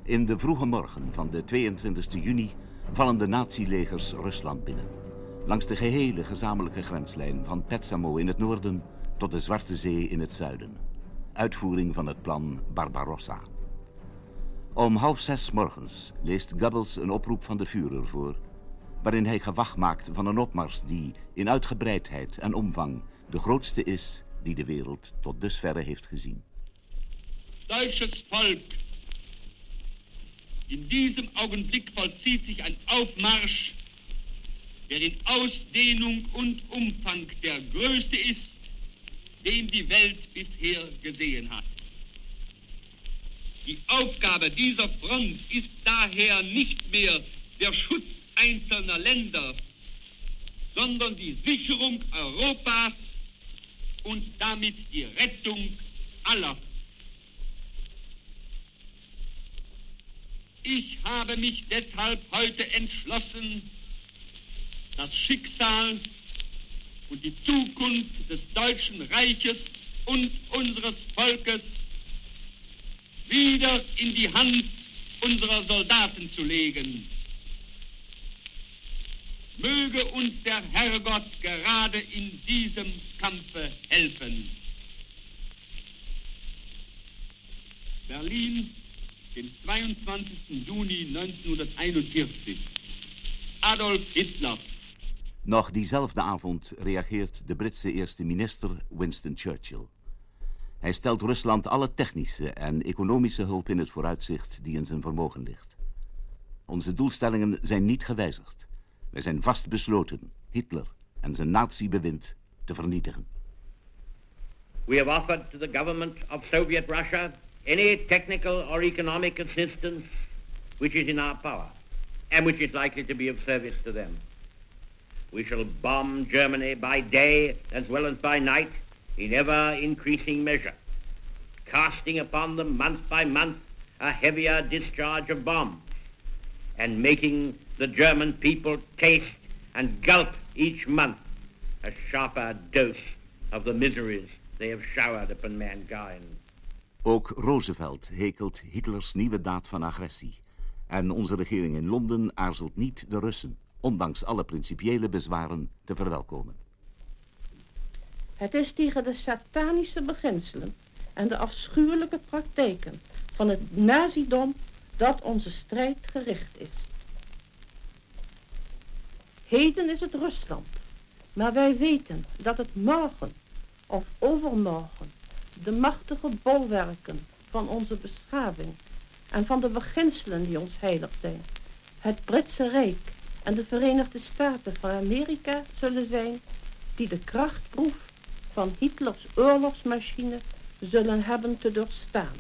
In de vroege morgen van de 22 juni vallen de nazi-legers Rusland binnen. Langs de gehele gezamenlijke grenslijn van Petsamo in het noorden tot de Zwarte Zee in het zuiden. Uitvoering van het plan Barbarossa. Om 5:30 morgens leest Goebbels een oproep van de Führer voor, waarin hij gewag maakt van een opmars die in uitgebreidheid en omvang de grootste is die de wereld tot dusverre heeft gezien. Deutsches Volk, in diesem Augenblick vollzieht sich ein Aufmarsch, der in Ausdehnung und Umfang der größte ist, den die Welt bisher gesehen hat. Die Aufgabe dieser Front ist daher nicht mehr der Schutz einzelner Länder, sondern die Sicherung Europas und damit die Rettung aller. Ich habe mich deshalb heute entschlossen, das Schicksal und die Zukunft des Deutschen Reiches und unseres Volkes wieder in die Hand unserer Soldaten zu legen. Möge uns der Herrgott gerade in diesem Kampfe helfen. Berlin, den 22. Juni 1941. Adolf Hitler. Nog diezelfde avond reageert de Britse eerste minister Winston Churchill. Hij stelt Rusland alle technische en economische hulp in het vooruitzicht die in zijn vermogen ligt. Onze doelstellingen zijn niet gewijzigd. Wij zijn vastbesloten Hitler en zijn nazi-bewind te vernietigen. We have offered to the government of Soviet Russia any technical or economic assistance which is in our power and which is likely to be of service to them. We shall bomb Germany by day as well as by night in ever-increasing measure, casting upon them month by month a heavier discharge of bombs and making the German people taste and gulp each month a sharper dose of the miseries they have showered upon mankind. Ook Roosevelt hekelt Hitlers nieuwe daad van agressie. En onze regering in Londen aarzelt niet de Russen, ondanks alle principiële bezwaren, te verwelkomen. Het is tegen de satanische beginselen en de afschuwelijke praktijken van het nazidom dat onze strijd gericht is. Heden is het Rusland, maar wij weten dat het morgen of overmorgen de machtige bolwerken van onze beschaving en van de beginselen die ons heilig zijn, het Britse Rijk en de Verenigde Staten van Amerika zullen zijn die de krachtproef van Hitlers oorlogsmachine zullen hebben te doorstaan.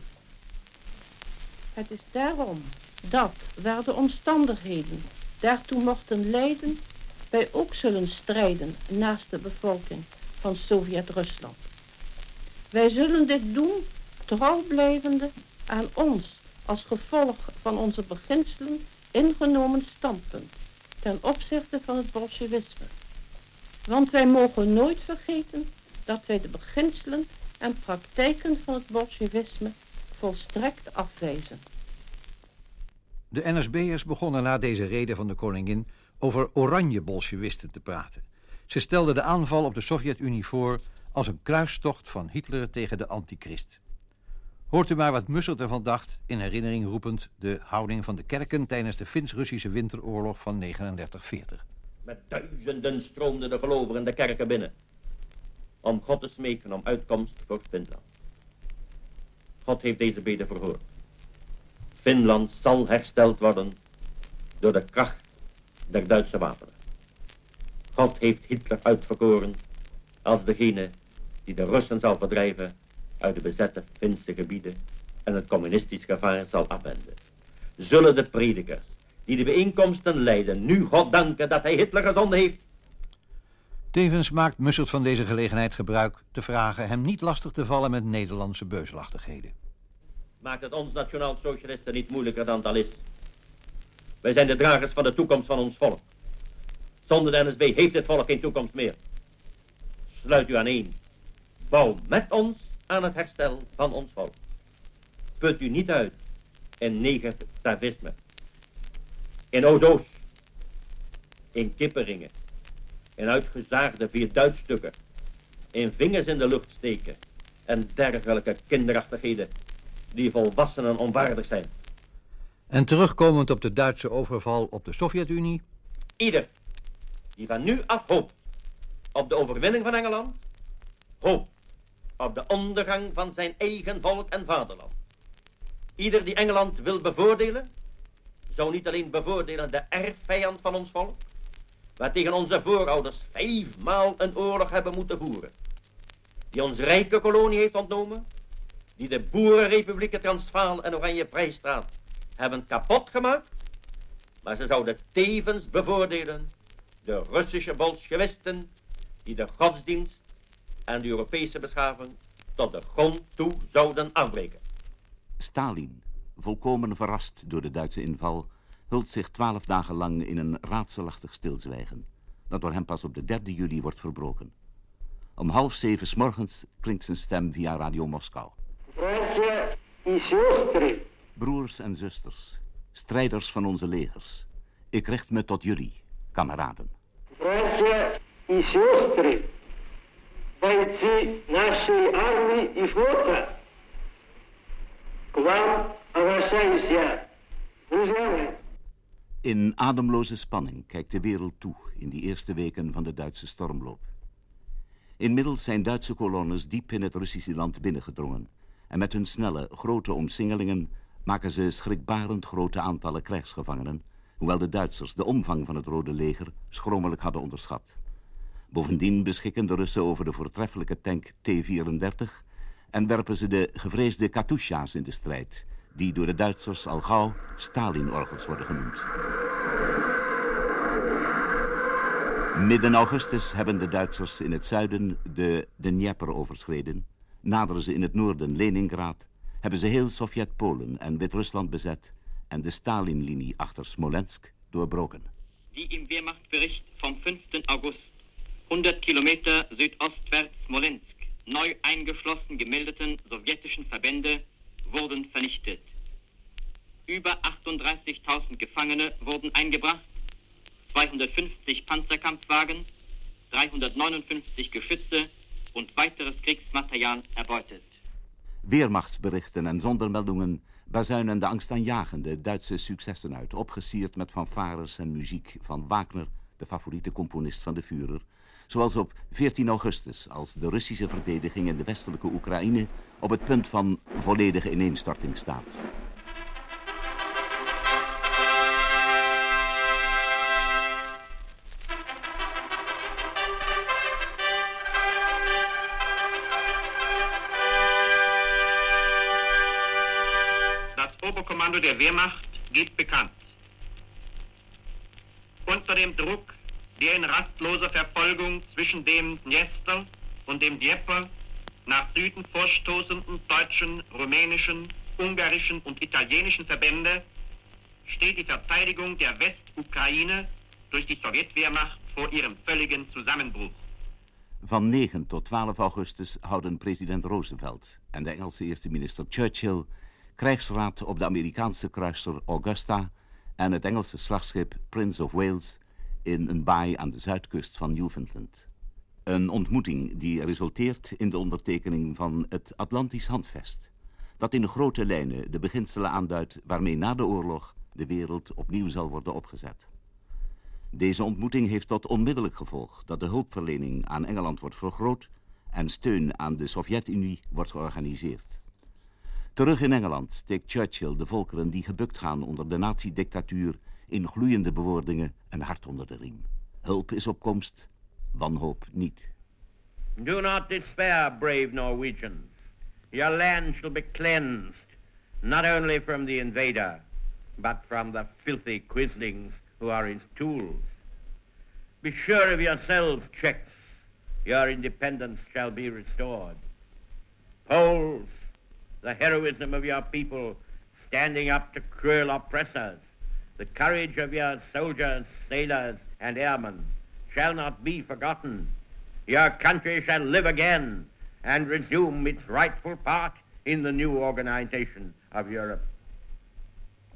Het is daarom dat, waar de omstandigheden daartoe mochten leiden, wij ook zullen strijden naast de bevolking van Sovjet-Rusland. Wij zullen dit doen trouw blijvende aan ons als gevolg van onze beginselen ingenomen standpunt ten opzichte van het bolsjewisme. Want wij mogen nooit vergeten dat wij de beginselen en praktijken van het bolsjewisme volstrekt afwijzen. De NSB'ers begonnen na deze rede van de koningin over oranje bolsjewisten te praten. Ze stelden de aanval op de Sovjet-Unie voor als een kruistocht van Hitler tegen de antichrist. Hoort u maar wat Mussert ervan dacht, in herinnering roepend de houding van de kerken tijdens de Fins-Russische winteroorlog van 39-40. Met duizenden stroomden de gelovigen de kerken binnen, om God te smeken om uitkomst voor Finland. God heeft deze bede verhoord. Finland zal hersteld worden door de kracht der Duitse wapenen. God heeft Hitler uitverkoren als degene die de Russen zal verdrijven uit de bezette Finse gebieden en het communistisch gevaar zal afwenden. Zullen de predikers die de bijeenkomsten leiden nu God danken dat hij Hitler gezonden heeft? Tevens maakt Mussert van deze gelegenheid gebruik te vragen hem niet lastig te vallen met Nederlandse beuzelachtigheden. Maakt het ons nationaal-socialisten niet moeilijker dan het al is. Wij zijn de dragers van de toekomst van ons volk. Zonder de NSB heeft dit volk geen toekomst meer. Sluit u aan één. Bouw met ons aan het herstel van ons volk. Put u niet uit in negerstavisme. In Oost-Oost, in kippenringen, in uitgezaagde vierduitstukken, in vingers in de lucht steken en dergelijke kinderachtigheden die volwassenen onwaardig zijn. En terugkomend op de Duitse overval op de Sovjet-Unie. Ieder die van nu af hoopt op de overwinning van Engeland, hoopt op de ondergang van zijn eigen volk en vaderland. Ieder die Engeland wil bevoordelen, zou niet alleen bevoordelen de erfvijand van ons volk, waar tegen onze voorouders 5 maal een oorlog hebben moeten voeren, die ons rijke kolonie heeft ontnomen, die de boerenrepublieken Transvaal en Oranje-Vrijstaat hebben kapot gemaakt, maar ze zouden tevens bevoordelen de Russische bolsjewisten die de godsdienst en de Europese beschaving tot de grond toe zouden afbreken. Stalin, volkomen verrast door de Duitse inval, hult zich 12 dagen lang in een raadselachtig stilzwijgen, dat door hem pas op de 3 juli wordt verbroken. Om 6:30 's morgens klinkt zijn stem via Radio Moskou. Broers en zusters, strijders van onze legers, ik richt me tot jullie, kameraden. Братья и сестры, бойцы нашей армии и флота, к вам обращаюсь я, друзья мои. In ademloze spanning kijkt de wereld toe in die eerste weken van de Duitse stormloop. Inmiddels zijn Duitse kolonnes diep in het Russische land binnengedrongen en met hun snelle, grote omsingelingen maken ze schrikbarend grote aantallen krijgsgevangenen, hoewel de Duitsers de omvang van het Rode Leger schromelijk hadden onderschat. Bovendien beschikken de Russen over de voortreffelijke tank T-34 en werpen ze de gevreesde Katusha's in de strijd, die door de Duitsers al gauw Stalin-orgels worden genoemd. Midden augustus hebben de Duitsers in het zuiden de Dnieper overschreden, naderen ze in het noorden Leningrad, hebben ze heel Sovjet-Polen en Wit-Rusland bezet en de Stalin-linie achter Smolensk doorbroken. Die im Wehrmachtbericht vom 5. August 100 Kilometer südostwärts Smolensk neu eingeschlossen gemeldeten sowjetischen Verbände wurden vernichtet. Über 38.000 Gefangene wurden eingebracht, 250 Panzerkampfwagen, 359 Geschütze und weiteres Kriegsmaterial erbeutet. Weermachtsberichten en zondermeldingen bazuinen de angstaanjagende Duitse successen uit, opgesierd met fanfares en muziek van Wagner, de favoriete componist van de Führer, zoals op 14 augustus, als de Russische verdediging in de westelijke Oekraïne op het punt van volledige ineenstorting staat. Oberkommando der Wehrmacht geht bekannt. Unter dem Druck der in rastloser Verfolgung zwischen dem Dniester und dem Dnieper nach Süden vorstoßenden deutschen, rumänischen, ungarischen und italienischen Verbände steht die Verteidigung der Westukraine durch die Sowjetwehrmacht vor ihrem völligen Zusammenbruch. Van 9 tot 12 augustus houden president Roosevelt en de Engelse eerste minister Churchill krijgsraad op de Amerikaanse kruiser Augusta en het Engelse slagschip Prince of Wales in een baai aan de zuidkust van Newfoundland. Een ontmoeting die resulteert in de ondertekening van het Atlantisch Handvest, dat in grote lijnen de beginselen aanduidt waarmee na de oorlog de wereld opnieuw zal worden opgezet. Deze ontmoeting heeft tot onmiddellijk gevolg dat de hulpverlening aan Engeland wordt vergroot en steun aan de Sovjet-Unie wordt georganiseerd. Terug in Engeland steekt Churchill de volkeren die gebukt gaan onder de nazi-dictatuur in gloeiende bewoordingen een hart onder de riem. Hulp is op komst, wanhoop niet. Do not despair, brave Norwegians. Your land shall be cleansed, not only from the invader, but from the filthy quislings who are his tools. Be sure of yourselves, Czechs. Your independence shall be restored. Poles, the heroism of your people standing up to cruel oppressors, the courage of your soldiers, sailors, and airmen shall not be forgotten. Your country shall live again and resume its rightful part in the new organization of Europe.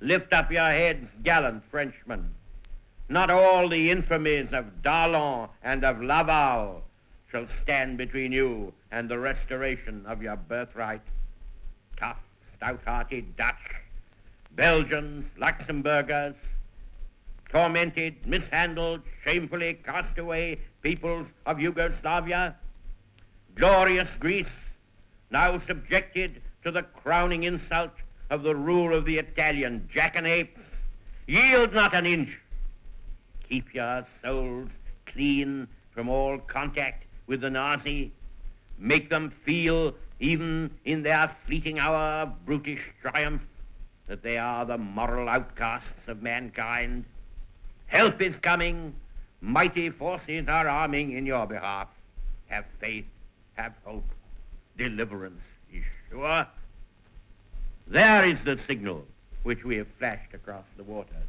Lift up your heads, gallant Frenchmen. Not all the infamies of Darlan and of Laval shall stand between you and the restoration of your birthright. Tough, stout-hearted Dutch, Belgians, Luxembourgers, tormented, mishandled, shamefully cast away peoples of Yugoslavia, glorious Greece, now subjected to the crowning insult of the rule of the Italian jackanapes, yield not an inch. Keep your souls clean from all contact with the Nazi. Make them feel, even in their fleeting hour of brutish triumph, that they are the moral outcasts of mankind. Help is coming. Mighty forces are arming in your behalf. Have faith, have hope. Deliverance is sure. There is the signal which we have flashed across the waters.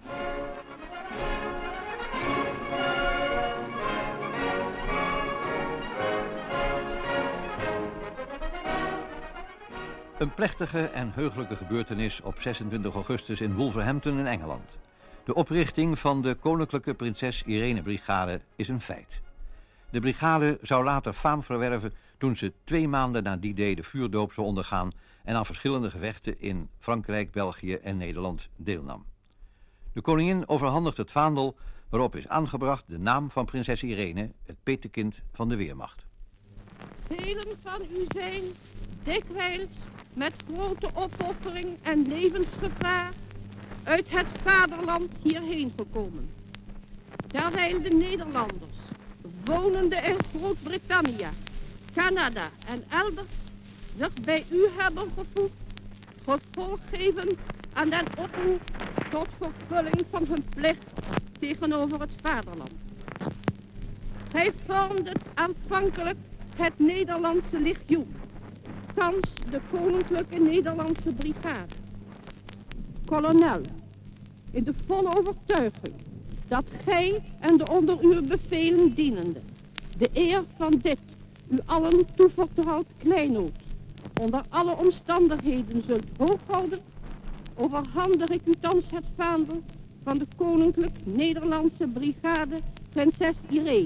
Een plechtige en heugelijke gebeurtenis op 26 augustus in Wolverhampton in Engeland. De oprichting van de Koninklijke Prinses Irene Brigade is een feit. De brigade zou later faam verwerven toen ze 2 maanden na die day de vuurdoop zou ondergaan en aan verschillende gevechten in Frankrijk, België en Nederland deelnam. De koningin overhandigt het vaandel waarop is aangebracht de naam van prinses Irene, het petekind van de Weermacht. Velen van u zijn dikwijls met grote opoffering en levensgevaar uit het vaderland hierheen gekomen. Terwijl de Nederlanders, wonende in Groot-Brittannië, Canada en elders, zich bij u hebben gevoegd, gevolg geven aan den oproep tot vervulling van hun plicht tegenover het vaderland. Gij vormdet aanvankelijk het Nederlandse Legioen, thans de Koninklijke Nederlandse Brigade. Kolonel, in de volle overtuiging dat gij en de onder uw bevelen dienende de eer van dit u allen toevertrouwd kleinood onder alle omstandigheden zult hooghouden, overhandig ik u thans het vaandel van de Koninklijk Nederlandse Brigade Prinses Irene.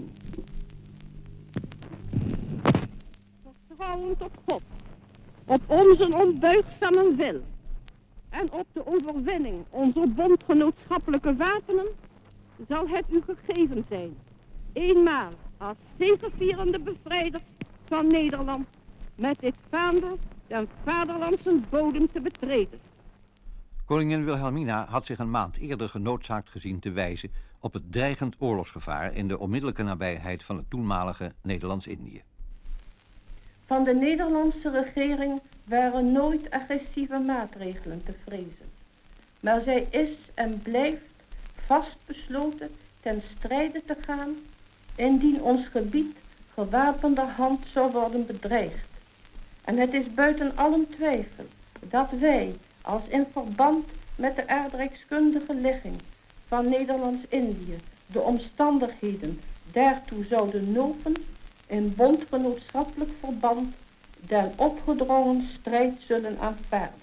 Vertrouwend op God, op onze onbuigzame wil en op de overwinning onze bondgenootschappelijke wapenen, zal het u gegeven zijn, eenmaal als zegevierende bevrijders van Nederland met dit vaandel den vaderlandse bodem te betreden. Koningin Wilhelmina had zich een maand eerder genoodzaakt gezien te wijzen op het dreigend oorlogsgevaar in de onmiddellijke nabijheid van het toenmalige Nederlands-Indië. Van de Nederlandse regering waren nooit agressieve maatregelen te vrezen. Maar zij is en blijft vastbesloten ten strijde te gaan indien ons gebied gewapenderhand zou worden bedreigd. En het is buiten allen twijfel dat wij, als in verband met de aardrijkskundige ligging van Nederlands-Indië de omstandigheden daartoe zouden nopen, in bondgenootschappelijk verband den opgedrongen strijd zullen aanvaarden.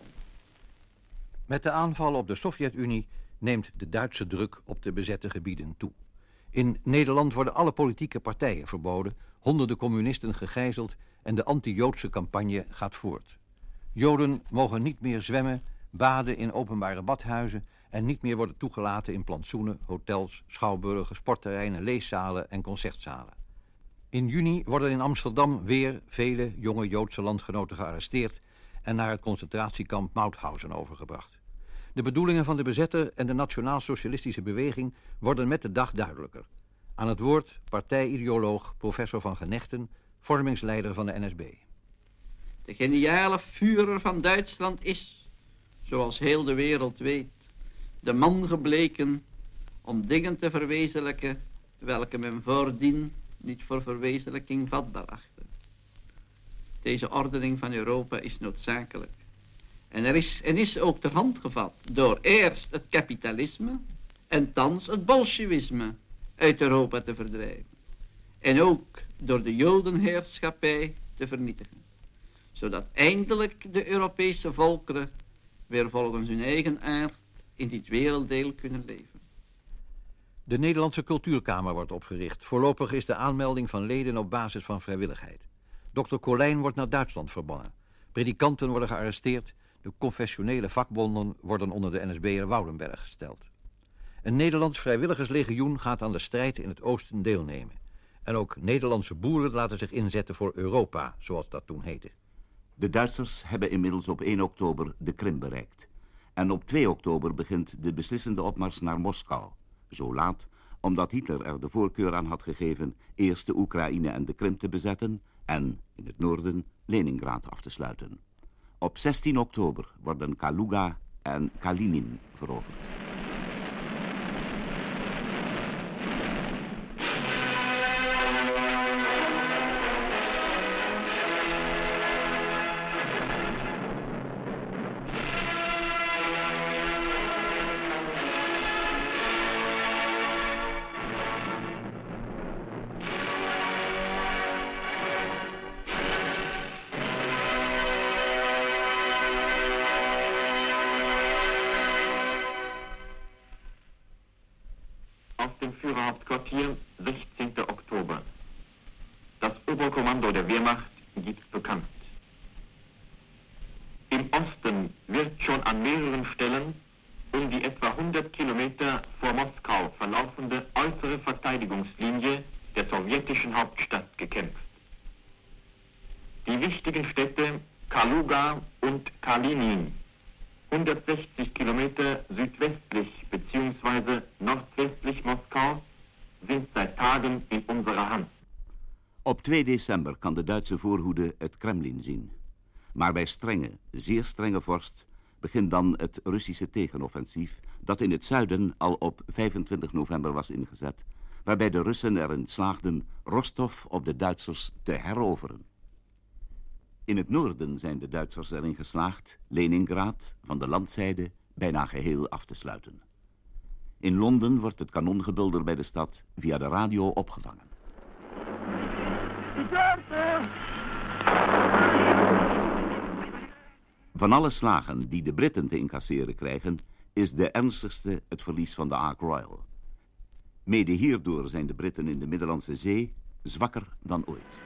Met de aanval op de Sovjet-Unie neemt de Duitse druk op de bezette gebieden toe. In Nederland worden alle politieke partijen verboden, honderden communisten gegijzeld en de anti-Joodse campagne gaat voort. Joden mogen niet meer zwemmen, baden in openbare badhuizen en niet meer worden toegelaten in plantsoenen, hotels, schouwburgen, sportterreinen, leeszalen en concertzalen. In juni worden in Amsterdam weer vele jonge Joodse landgenoten gearresteerd en naar het concentratiekamp Mauthausen overgebracht. De bedoelingen van de bezetter en de nationaal-socialistische beweging worden met de dag duidelijker. Aan het woord partijideoloog professor Van Genechten, vormingsleider van de NSB. De geniale Führer van Duitsland is, zoals heel de wereld weet, de man gebleken om dingen te verwezenlijken welke men voordien niet voor verwezenlijking vatbaar achtte. Deze ordening van Europa is noodzakelijk. En is ook ter hand gevat door eerst het kapitalisme en thans het bolsjewisme uit Europa te verdrijven. En ook door de Jodenheerschappij te vernietigen. Zodat eindelijk de Europese volkeren weer volgens hun eigen aard in dit werelddeel kunnen leven. De Nederlandse Cultuurkamer wordt opgericht. Voorlopig is de aanmelding van leden op basis van vrijwilligheid. Dr. Colijn wordt naar Duitsland verbannen. Predikanten worden gearresteerd. De confessionele vakbonden worden onder de NSB'er Woudenberg gesteld. Een Nederlands vrijwilligerslegioen gaat aan de strijd in het oosten deelnemen. En ook Nederlandse boeren laten zich inzetten voor Europa, zoals dat toen heette. De Duitsers hebben inmiddels op 1 oktober de Krim bereikt. En op 2 oktober begint de beslissende opmars naar Moskou. Zo laat, omdat Hitler er de voorkeur aan had gegeven eerst de Oekraïne en de Krim te bezetten en, in het noorden, Leningrad af te sluiten. Op 16 oktober worden Kaluga en Kalinin veroverd. Aus dem Führerhauptquartier, 16. Oktober. Das Oberkommando der Wehrmacht gibt bekannt. Im Osten wird schon an mehreren Stellen die etwa 100 Kilometer vor Moskau verlaufende äußere Verteidigungslinie der sowjetischen Hauptstadt gekämpft. Die wichtigen Städte Kaluga und Kalinin, 160 Kilometer südwestlich bzw. nordwestlich Moskau, sind seit Tagen in unserer Hand. Op 2 december kan de Duitse voorhoede het Kremlin zien. Maar bij strenge, zeer strenge vorst begint dan het Russische tegenoffensief dat in het zuiden al op 25 november was ingezet, waarbij de Russen erin slaagden Rostov op de Duitsers te heroveren. In het noorden zijn de Duitsers erin geslaagd Leningrad van de landzijde bijna geheel af te sluiten. In Londen wordt het kanongebulder bij de stad via de radio opgevangen. Van alle slagen die de Britten te incasseren krijgen, is de ernstigste het verlies van de Ark Royal. Mede hierdoor zijn de Britten in de Middellandse Zee zwakker dan ooit.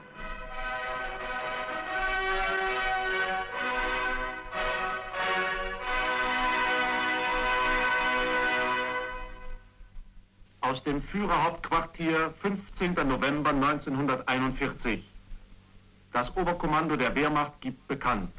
Aus dem Führerhauptquartier 15. November 1941. Das Oberkommando der Wehrmacht gibt bekannt.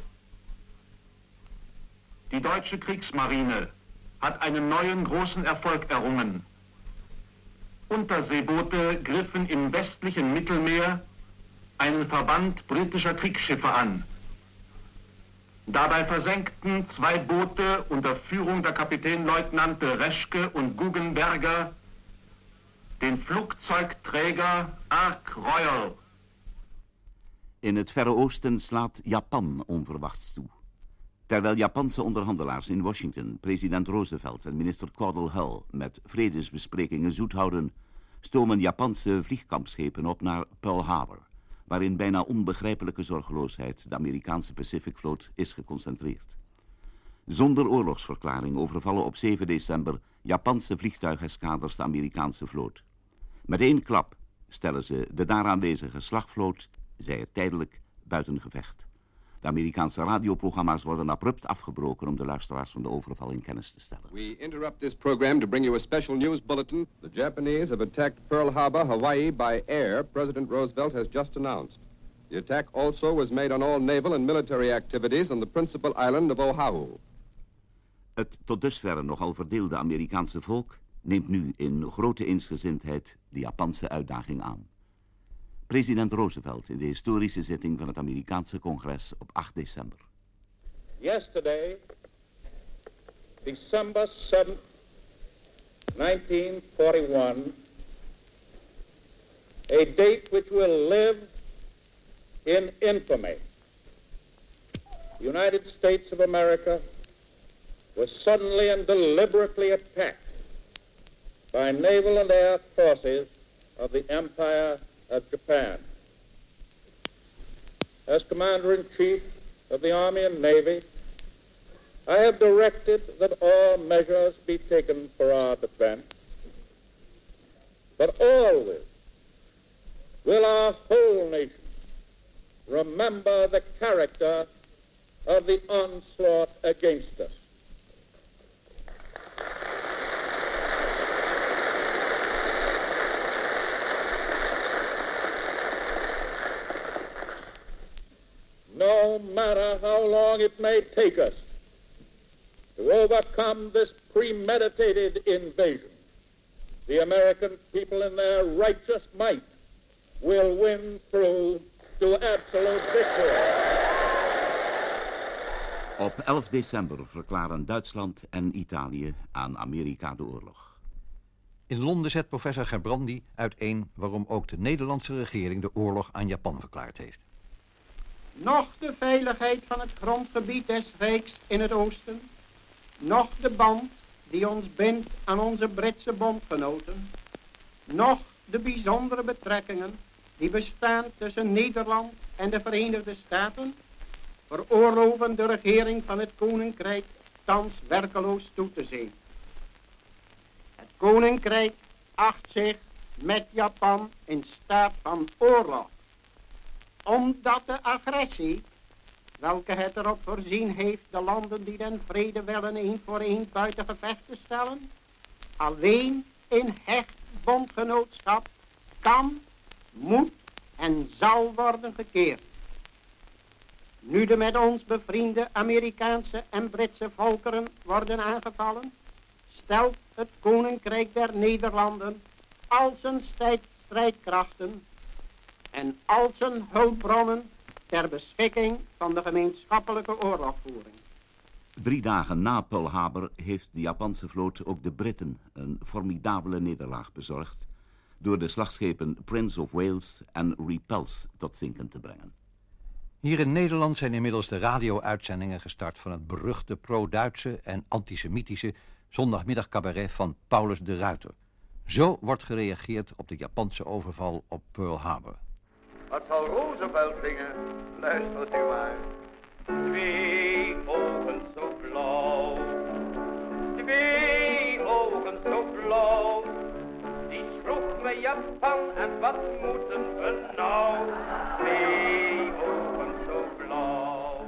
Die deutsche Kriegsmarine hat einen neuen großen Erfolg errungen. Unterseeboote griffen im westlichen Mittelmeer einen Verband britischer Kriegsschiffe an. Dabei versenkten 2 Boote unter Führung der Kapitänleutnante Reschke und Guggenberger den Flugzeugträger Ark Royal. In het Verre Oosten slaat Japan onverwachts toe. Terwijl Japanse onderhandelaars in Washington president Roosevelt en minister Cordell Hull met vredesbesprekingen zoet houden, stomen Japanse vliegkampschepen op naar Pearl Harbor, waar in bijna onbegrijpelijke zorgeloosheid de Amerikaanse Pacificvloot is geconcentreerd. Zonder oorlogsverklaring overvallen op 7 december Japanse vliegtuigeskaders de Amerikaanse vloot. Met 1 klap stellen ze de daar aanwezige slagvloot, zij het tijdelijk, buiten gevecht. De Amerikaanse radioprogramma's worden abrupt afgebroken om de luisteraars van de overval in kennis te stellen. We interrupt this program to bring you a special news bulletin. The Japanese have attacked Pearl Harbor, Hawaii by air, President Roosevelt has just announced. The attack also was made on all naval and military activities on the principal island of Oahu. Het tot dusver nogal verdeelde Amerikaanse volk neemt nu in grote eensgezindheid de Japanse uitdaging aan. President Roosevelt in de historische zitting van het Amerikaanse congres op 8 december. Yesterday, December 7th, 1941, a date which will live in infamy. The United States of America was suddenly and deliberately attacked by naval and air forces of the Empire of Japan. As Commander-in-Chief of the Army and Navy, I have directed that all measures be taken for our defense, but always will our whole nation remember the character of the onslaught against us. No matter how long it may take us to overcome this premeditated invasion, the American people in their righteous might will win through to absolute victory. Op 11 december verklaren Duitsland en Italië aan Amerika de oorlog. In Londen zet professor Gerbrandy uiteen waarom ook de Nederlandse regering de oorlog aan Japan verklaard heeft. Noch de veiligheid van het grondgebied des Rijks in het oosten, noch de band die ons bindt aan onze Britse bondgenoten, noch de bijzondere betrekkingen die bestaan tussen Nederland en de Verenigde Staten, veroorloven de regering van het Koninkrijk thans werkeloos toe te zien. Het Koninkrijk acht zich met Japan in staat van oorlog, omdat de agressie, welke het erop voorzien heeft de landen die den vrede willen één voor één buiten gevecht te stellen, alleen in hecht bondgenootschap kan, moet en zal worden gekeerd. Nu de met ons bevriende Amerikaanse en Britse volkeren worden aangevallen, stelt het Koninkrijk der Nederlanden al zijn strijdkrachten en al zijn hulpbronnen ter beschikking van de gemeenschappelijke oorlogvoering. 3 dagen na Pearl Harbor heeft de Japanse vloot ook de Britten een formidabele nederlaag bezorgd door de slagschepen Prince of Wales en Repulse tot zinken te brengen. Hier in Nederland zijn inmiddels de radio-uitzendingen gestart van het beruchte pro-Duitse en antisemitische zondagmiddagcabaret van Paulus de Ruiter. Zo wordt gereageerd op de Japanse overval op Pearl Harbor. Wat zal Roosevelt zingen? Luistert u maar. 2 ogen zo blauw, 2 ogen zo blauw. Die sloeg me Japan en wat moeten we nou? 2 ogen zo blauw.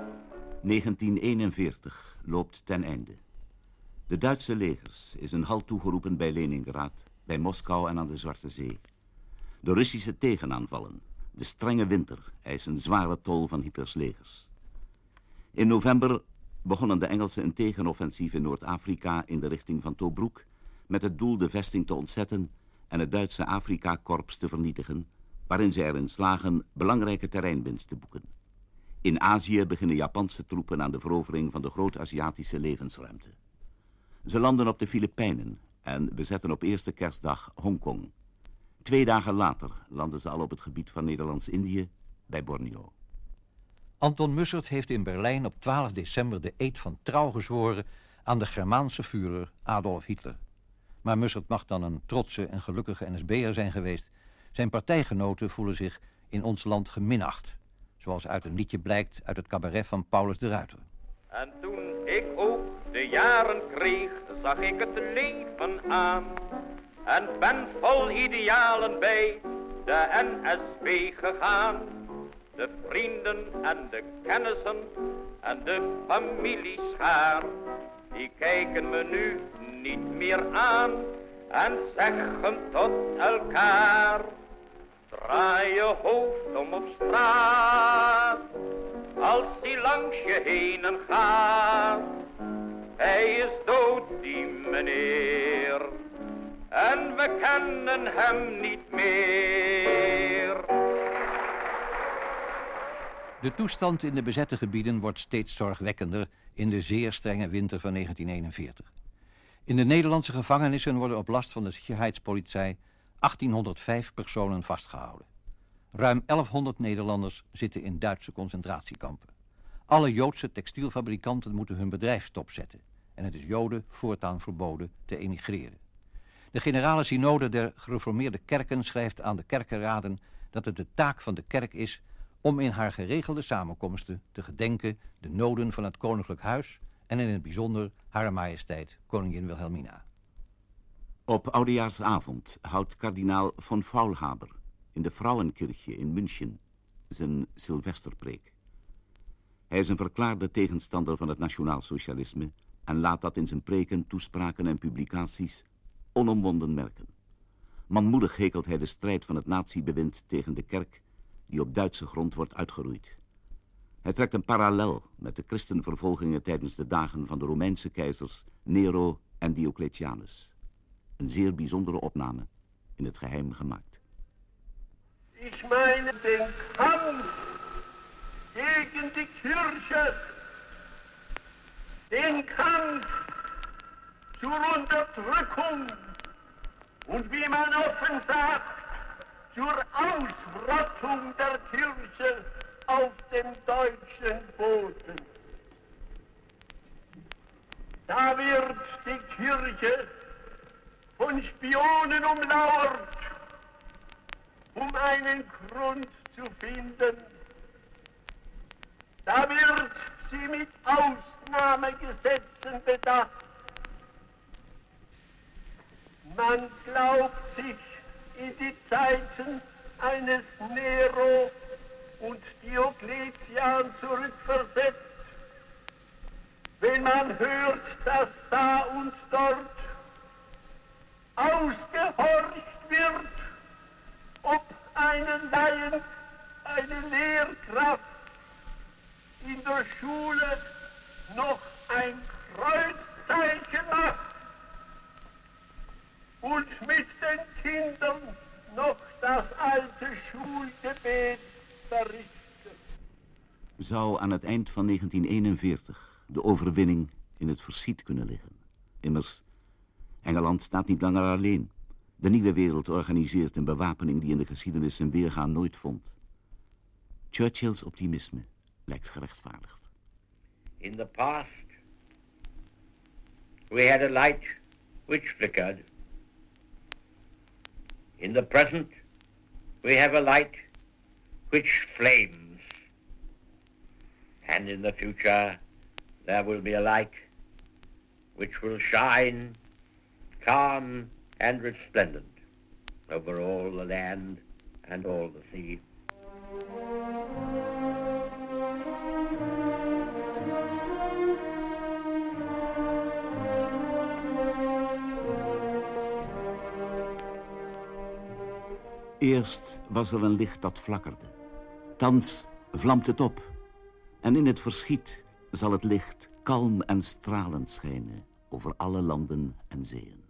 1941 loopt ten einde. De Duitse legers is een halt toegeroepen bij Leningrad, bij Moskou en aan de Zwarte Zee. De Russische tegenaanvallen, de strenge winter, eisen zware tol van Hitlers legers. In november begonnen de Engelsen een tegenoffensief in Noord-Afrika in de richting van Tobruk, met het doel de vesting te ontzetten en het Duitse Afrika-korps te vernietigen, waarin zij erin slagen belangrijke terreinwinst te boeken. In Azië beginnen Japanse troepen aan de verovering van de Groot-Aziatische levensruimte. Ze landen op de Filipijnen en bezetten op eerste kerstdag Hongkong. 2 dagen later landen ze al op het gebied van Nederlands-Indië bij Borneo. Anton Mussert heeft in Berlijn op 12 december de eed van trouw gezworen aan de Germaanse Führer Adolf Hitler. Maar Mussert mag dan een trotse en gelukkige NSB'er zijn geweest. Zijn partijgenoten voelen zich in ons land geminacht, zoals uit een liedje blijkt uit het cabaret van Paulus de Ruiter. En toen ik ook de jaren kreeg, zag ik het leven aan. En ben vol idealen bij de NSB gegaan. De vrienden en de kennissen en de familieschaar, die kijken me nu niet meer aan en zeggen tot elkaar: draai je hoofd om op straat, als hij langs je heen gaat. Hij is dood, die meneer, en we kennen hem niet meer. De toestand in de bezette gebieden wordt steeds zorgwekkender in de zeer strenge winter van 1941. In de Nederlandse gevangenissen worden op last van de Sicherheitspolizei 1805 personen vastgehouden. Ruim 1100 Nederlanders zitten in Duitse concentratiekampen. Alle Joodse textielfabrikanten moeten hun bedrijf stopzetten en het is Joden voortaan verboden te emigreren. De generale synode der gereformeerde kerken schrijft aan de kerkenraden dat het de taak van de kerk is om in haar geregelde samenkomsten te gedenken de noden van het koninklijk huis en in het bijzonder Hare Majesteit Koningin Wilhelmina. Op oudejaarsavond houdt kardinaal von Faulhaber in de Vrouwenkirche in München zijn Sylvesterpreek. Hij is een verklaarde tegenstander van het nationaalsocialisme en laat dat in zijn preken, toespraken en publicaties onomwonden merken. Manmoedig hekelt hij de strijd van het nazi-bewind tegen de kerk die op Duitse grond wordt uitgeroeid. Hij trekt een parallel met de christenvervolgingen tijdens de dagen van de Romeinse keizers Nero en Diocletianus. Een zeer bijzondere opname, in het geheim gemaakt. Ich meine den Kampf gegen die Kirche, den Kampf zur Unterdrückung und wie man offen sagt, zur Ausrottung der Kirche auf dem deutschen Boden. Da wird die Kirche von Spionen umlauert, um einen Grund zu finden. Da wird sie mit Ausnahmegesetzen bedacht. Man glaubt sich in die Zeiten eines Nero und Diokletian zurückversetzt, wenn man hört, dass da und dort ausgehorcht wird, ob eine Lehrkraft in der Schule noch ein Kreuzzeichen macht und mit den Kindern noch das alte Schulgebet verrichten. Zou aan het eind van 1941 de overwinning in het verschiet kunnen liggen? Immers, Engeland staat niet langer alleen. De nieuwe wereld organiseert een bewapening die in de geschiedenis zijn weergaan nooit vond. Churchills optimisme lijkt gerechtvaardigd. In the past, we had a light which flickered. In the present, we have a light which flames. And in the future, there will be a light which will shine calm and resplendent over all the land and all the sea. Eerst was er een licht dat flakkerde. Thans vlamt het op. En in het verschiet zal het licht kalm en stralend schijnen over alle landen en zeeën.